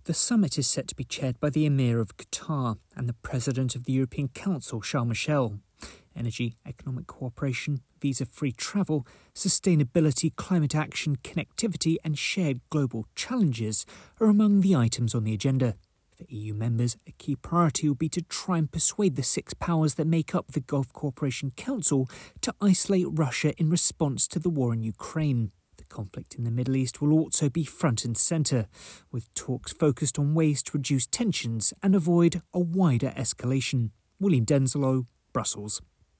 The summit is set to be chaired by the Emir of Qatar and the President of the European Council, Charles Michel. Energy, economic cooperation, visa-free travel, sustainability, climate action, connectivity and shared global challenges are among the items on the agenda. For EU members, a key priority will be to try and persuade the six powers that make up the Gulf Cooperation Council to isolate Russia in response to the war in Ukraine. The conflict in the Middle East will also be front and centre, with talks focused on ways to reduce tensions and avoid a wider escalation. William Denslow, Brussels.